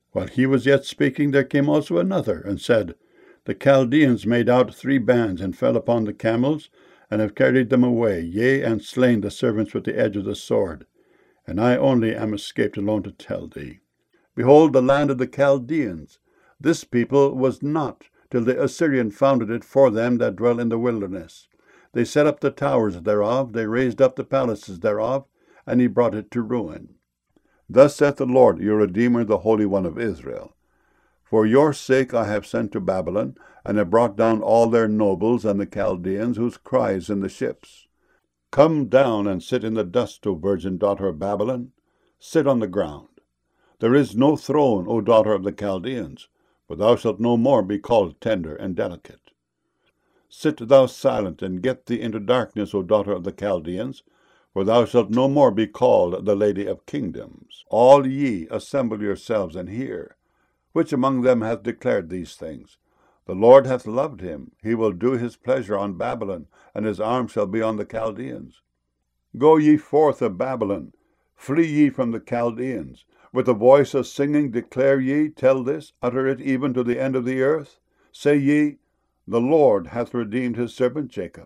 While he was yet speaking, there came also another, and said, The Chaldeans made out 3 bands, and fell upon the camels, and have carried them away, yea, and slain the servants with the edge of the sword. And I only am escaped alone to tell thee. Behold, the land of the Chaldeans. This people was not, till the Assyrian founded it for them that dwell in the wilderness. They set up the towers thereof, they raised up the palaces thereof, and he brought it to ruin. Thus saith the Lord, your Redeemer, the Holy One of Israel. For your sake I have sent to Babylon, and have brought down all their nobles and the Chaldeans, whose cry is in the ships. Come down and sit in the dust, O virgin daughter of Babylon. Sit on the ground. There is no throne, O daughter of the Chaldeans, for thou shalt no more be called tender and delicate. Sit thou silent, and get thee into darkness, O daughter of the Chaldeans, for thou shalt no more be called the lady of kingdoms. All ye, assemble yourselves, and hear. Which among them hath declared these things? The Lord hath loved him. He will do his pleasure on Babylon, and his arm shall be on the Chaldeans. Go ye forth of Babylon, flee ye from the Chaldeans. With a voice of singing declare ye, tell this, utter it even to the end of the earth. Say ye, The Lord hath redeemed his servant Jacob.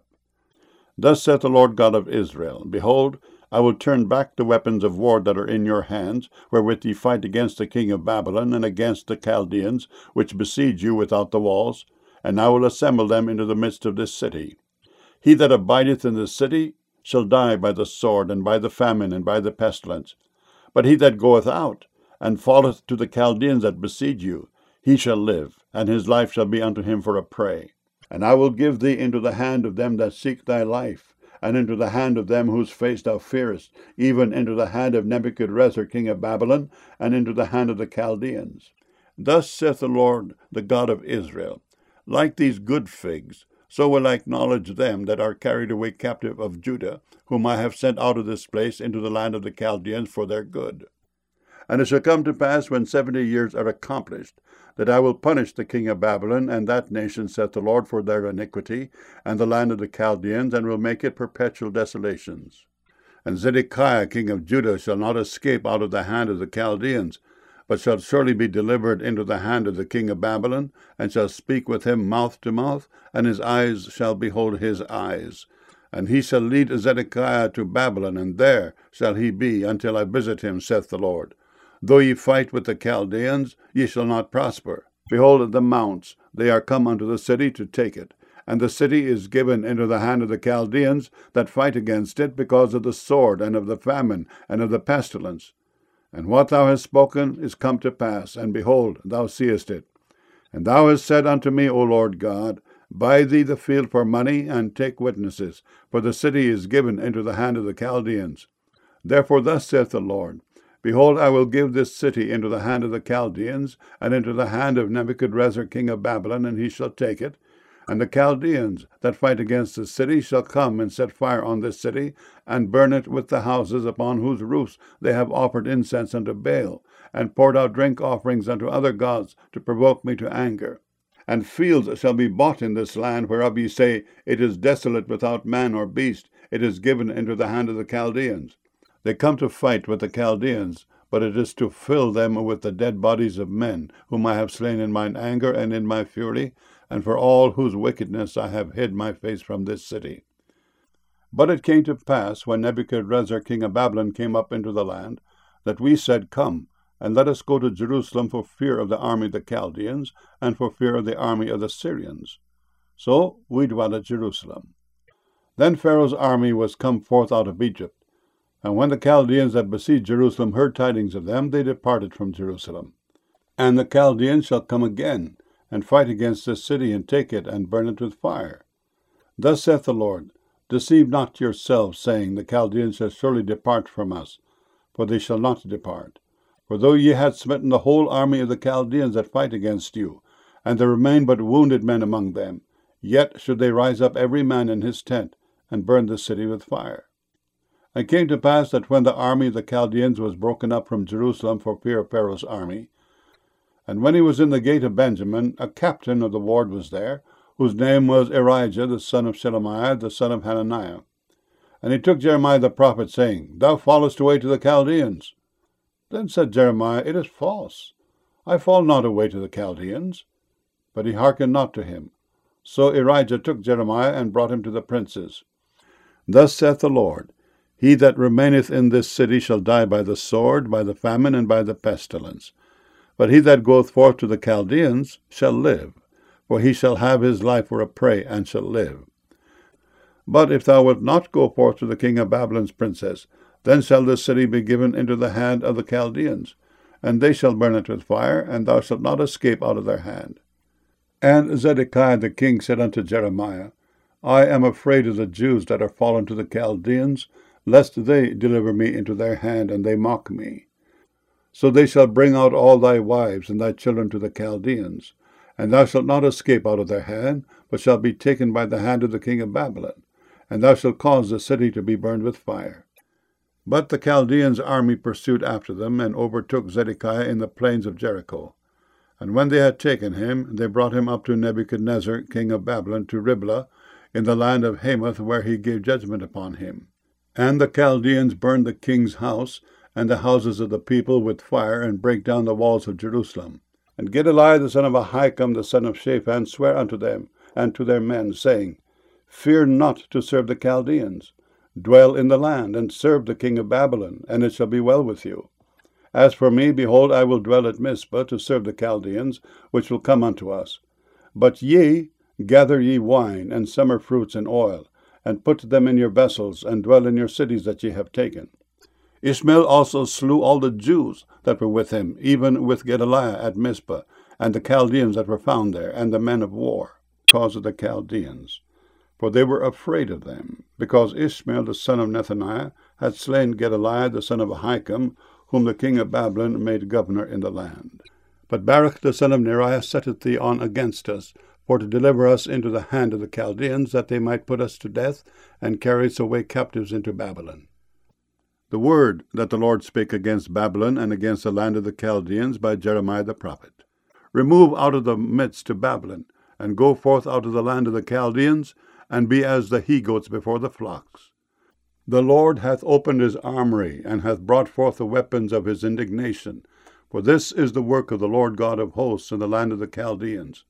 Thus saith the Lord God of Israel, Behold, I will turn back the weapons of war that are in your hands, wherewith ye fight against the king of Babylon, and against the Chaldeans, which besiege you without the walls, and I will assemble them into the midst of this city. He that abideth in this city shall die by the sword, and by the famine, and by the pestilence. But he that goeth out, and falleth to the Chaldeans that besiege you, he shall live, and his life shall be unto him for a prey. And I will give thee into the hand of them that seek thy life, and into the hand of them whose face thou fearest, even into the hand of Nebuchadrezzar king of Babylon, and into the hand of the Chaldeans. Thus saith the Lord, the God of Israel, Like these good figs, so will I acknowledge them that are carried away captive of Judah, whom I have sent out of this place into the land of the Chaldeans for their good. And it shall come to pass, when 70 years are accomplished, that I will punish the king of Babylon and that nation, saith the Lord, for their iniquity, and the land of the Chaldeans, and will make it perpetual desolations. And Zedekiah king of Judah shall not escape out of the hand of the Chaldeans, but shall surely be delivered into the hand of the king of Babylon, and shall speak with him mouth to mouth, and his eyes shall behold his eyes. And he shall lead Zedekiah to Babylon, and there shall he be until I visit him, saith the Lord. Though ye fight with the Chaldeans, ye shall not prosper. Behold the mounts, they are come unto the city to take it. And the city is given into the hand of the Chaldeans that fight against it, because of the sword, and of the famine, and of the pestilence. And what thou hast spoken is come to pass, and behold, thou seest it. And thou hast said unto me, O Lord God, Buy thee the field for money, and take witnesses, for the city is given into the hand of the Chaldeans. Therefore thus saith the Lord, Behold, I will give this city into the hand of the Chaldeans, and into the hand of Nebuchadrezzar king of Babylon, and he shall take it. And the Chaldeans that fight against the city shall come and set fire on this city, and burn it with the houses upon whose roofs they have offered incense unto Baal, and poured out drink offerings unto other gods, to provoke me to anger. And fields shall be bought in this land, whereof ye say, It is desolate without man or beast, it is given into the hand of the Chaldeans. They come to fight with the Chaldeans, but it is to fill them with the dead bodies of men, whom I have slain in mine anger and in my fury, and for all whose wickedness I have hid my face from this city. But it came to pass, when Nebuchadrezzar king of Babylon came up into the land, that we said, Come, and let us go to Jerusalem for fear of the army of the Chaldeans, and for fear of the army of the Syrians. So we dwelt at Jerusalem. Then Pharaoh's army was come forth out of Egypt. And when the Chaldeans that besieged Jerusalem heard tidings of them, they departed from Jerusalem. And the Chaldeans shall come again, and fight against this city, and take it, and burn it with fire. Thus saith the Lord, Deceive not yourselves, saying, The Chaldeans shall surely depart from us, for they shall not depart. For though ye had smitten the whole army of the Chaldeans that fight against you, and there remain but wounded men among them, yet should they rise up every man in his tent, and burn the city with fire. And it came to pass that when the army of the Chaldeans was broken up from Jerusalem for fear of Pharaoh's army, and when he was in the gate of Benjamin, a captain of the ward was there, whose name was Erijah, the son of Shelemiah, the son of Hananiah. And he took Jeremiah the prophet, saying, Thou fallest away to the Chaldeans. Then said Jeremiah, It is false. I fall not away to the Chaldeans. But he hearkened not to him. So Irijah took Jeremiah and brought him to the princes. Thus saith the Lord, He that remaineth in this city shall die by the sword, by the famine, and by the pestilence. But he that goeth forth to the Chaldeans shall live, for he shall have his life for a prey, and shall live. But if thou wilt not go forth to the king of Babylon's princess, then shall this city be given into the hand of the Chaldeans, and they shall burn it with fire, and thou shalt not escape out of their hand. And Zedekiah the king said unto Jeremiah, I am afraid of the Jews that are fallen to the Chaldeans, lest they deliver me into their hand, and they mock me. So they shall bring out all thy wives and thy children to the Chaldeans, and thou shalt not escape out of their hand, but shalt be taken by the hand of the king of Babylon, and thou shalt cause the city to be burned with fire. But the Chaldeans' army pursued after them, and overtook Zedekiah in the plains of Jericho. And when they had taken him, they brought him up to Nebuchadnezzar king of Babylon to Riblah, in the land of Hamath, where he gave judgment upon him. And the Chaldeans burned the king's house, and the houses of the people with fire, and brake down the walls of Jerusalem. And Gedaliah the son of Ahikam the son of Shaphan sware unto them, and to their men, saying, Fear not to serve the Chaldeans. Dwell in the land, and serve the king of Babylon, and it shall be well with you. As for me, behold, I will dwell at Mizpah to serve the Chaldeans, which will come unto us. But ye, gather ye wine, and summer fruits, and oil, and put them in your vessels, and dwell in your cities that ye have taken. Ishmael also slew all the Jews that were with him, even with Gedaliah at Mizpah, and the Chaldeans that were found there, and the men of war, because of the Chaldeans. For they were afraid of them, because Ishmael the son of Nethaniah had slain Gedaliah the son of Ahikam, whom the king of Babylon made governor in the land. But Baruch the son of Neriah setteth thee on against us, for to deliver us into the hand of the Chaldeans, that they might put us to death, and carry us away captives into Babylon. The word that the Lord spake against Babylon and against the land of the Chaldeans by Jeremiah the prophet. Remove out of the midst to Babylon, and go forth out of the land of the Chaldeans, and be as the he-goats before the flocks. The Lord hath opened his armory, and hath brought forth the weapons of his indignation. For this is the work of the Lord God of hosts in the land of the Chaldeans.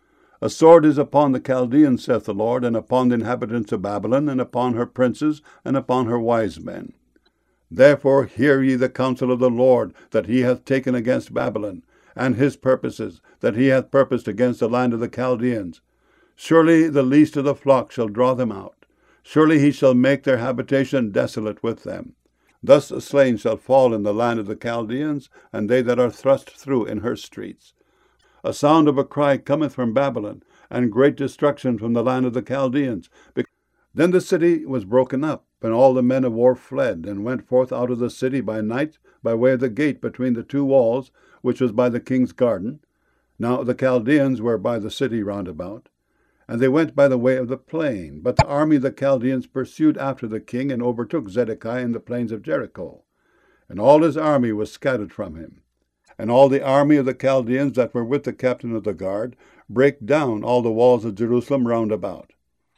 A sword is upon the Chaldeans, saith the Lord, and upon the inhabitants of Babylon, and upon her princes, and upon her wise men. Therefore hear ye the counsel of the Lord that he hath taken against Babylon, and his purposes that he hath purposed against the land of the Chaldeans. Surely the least of the flock shall draw them out. Surely he shall make their habitation desolate with them. Thus the slain shall fall in the land of the Chaldeans, and they that are thrust through in her streets. A sound of a cry cometh from Babylon, and great destruction from the land of the Chaldeans. Then the city was broken up, and all the men of war fled, and went forth out of the city by night, by way of the gate between the two walls, which was by the king's garden. Now the Chaldeans were by the city round about. And they went by the way of the plain. But the army of the Chaldeans pursued after the king, and overtook Zedekiah in the plains of Jericho. And all his army was scattered from him. And all the army of the Chaldeans that were with the captain of the guard brake down all the walls of Jerusalem round about.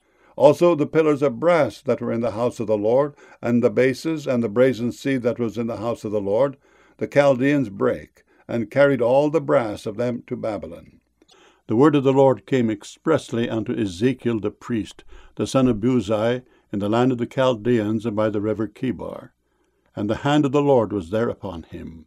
Also the pillars of brass that were in the house of the Lord, and the bases, and the brazen sea that was in the house of the Lord, the Chaldeans brake, and carried all the brass of them to Babylon. The word of the Lord came expressly unto Ezekiel the priest, the son of Buzi, in the land of the Chaldeans, and by the river Chebar. And the hand of the Lord was there upon him.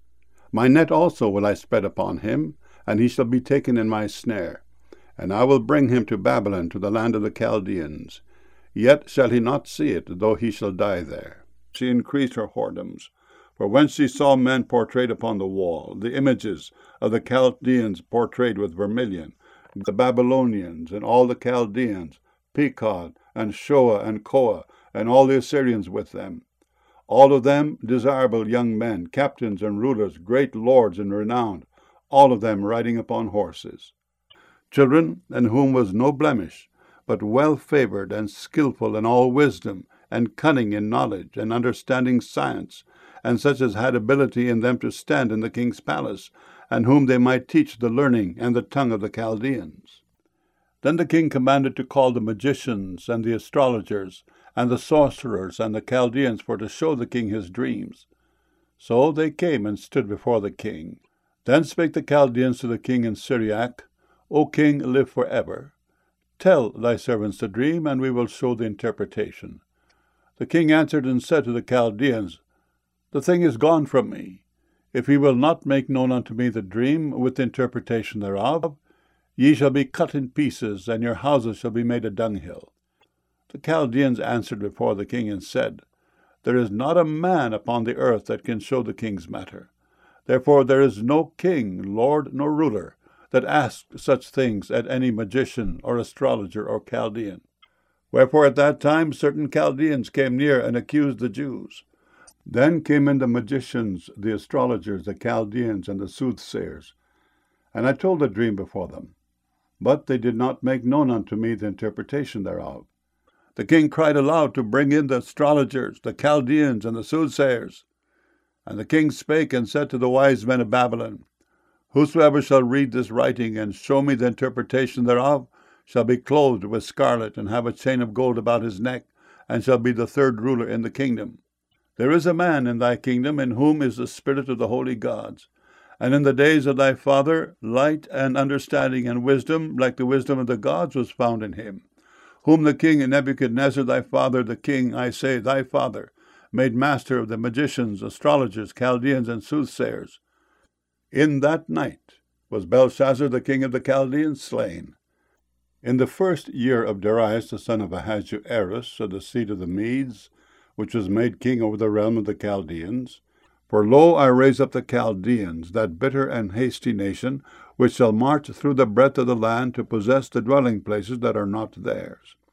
My net also will I spread upon him, and he shall be taken in my snare. And I will bring him to Babylon, to the land of the Chaldeans. Yet shall he not see it, though he shall die there. She increased her whoredoms. For when she saw men portrayed upon the wall, the images of the Chaldeans portrayed with vermilion, the Babylonians, and all the Chaldeans, Pekod, and Shoa, and Koa, and all the Assyrians with them, all of them desirable young men, captains and rulers, great lords and renowned, all of them riding upon horses. Children, in whom was no blemish, but well-favored and skillful in all wisdom, and cunning in knowledge, and understanding science, and such as had ability in them to stand in the king's palace, and whom they might teach the learning and the tongue of the Chaldeans. Then the king commanded to call the magicians, and the astrologers, and the sorcerers, and the Chaldeans, for to show the king his dreams. So they came and stood before the king. Then spake the Chaldeans to the king in Syriac, O king, live for ever. Tell thy servants the dream, and we will show the interpretation. The king answered and said to the Chaldeans, The thing is gone from me. If ye will not make known unto me the dream with the interpretation thereof, ye shall be cut in pieces, and your houses shall be made a dunghill. The Chaldeans answered before the king and said, There is not a man upon the earth that can show the king's matter. Therefore there is no king, lord, nor ruler, that asks such things at any magician, or astrologer, or Chaldean. Wherefore at that time certain Chaldeans came near and accused the Jews. Then came in the magicians, the astrologers, the Chaldeans, and the soothsayers. And I told the dream before them. But they did not make known unto me the interpretation thereof. The king cried aloud to bring in the astrologers, the Chaldeans, and the soothsayers. And the king spake and said to the wise men of Babylon, Whosoever shall read this writing and show me the interpretation thereof shall be clothed with scarlet, and have a chain of gold about his neck, and shall be the third ruler in the kingdom. There is a man in thy kingdom in whom is the spirit of the holy gods. And in the days of thy father, light and understanding and wisdom, like the wisdom of the gods, was found in him, whom the king Nebuchadnezzar thy father, the king, I say, thy father, made master of the magicians, astrologers, Chaldeans, and soothsayers. In that night was Belshazzar the king of the Chaldeans slain. In the first year of Darius the son of Ahasuerus, of the seed of the Medes, which was made king over the realm of the Chaldeans, for lo, I raise up the Chaldeans, that bitter and hasty nation, which shall march through the breadth of the land to possess the dwelling places that are not theirs.